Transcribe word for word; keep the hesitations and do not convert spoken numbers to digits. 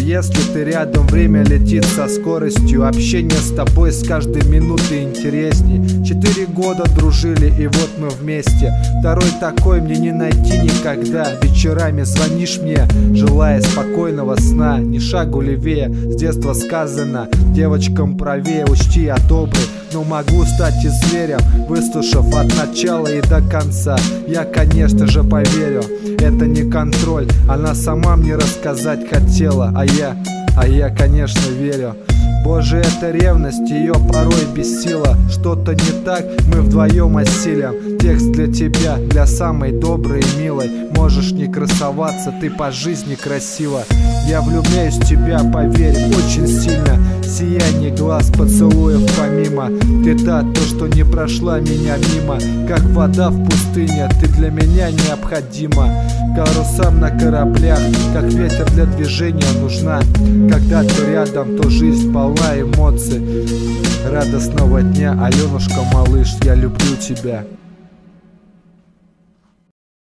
если ты рядом, время летит со скоростью. Общение с тобой с каждой минутой интересней. Четыре года дружили, и вот мы вместе. Второй такой мне не найти никогда. Вечерами звонишь мне, желая спокойного сна. Ни шагу левее, с детства сказано: девочкам правее, учти, я добрый, но могу стать и зверем, выслушав от начала и до конца. Я, конечно же, поверю, это не контроль. Она сама мне рассказать хотела, а я, а я, конечно, верю. Боже, это ревность, ее порой бесила. Что-то не так, мы вдвоем осилим. Текст для тебя, для самой доброй и милой. Можешь не красоваться, ты по жизни красива. Я влюбляюсь в тебя, поверь, очень сильно. Сияние глаз, поцелуев помимо. Ты та, то, что не прошла меня мимо. Как вода в пустыне, ты для меня необходима. Парусам на кораблях, как ветер для движения нужна. Когда ты рядом, то жизнь полна эмоций. Радостного дня, Аленушка, малыш, я люблю тебя.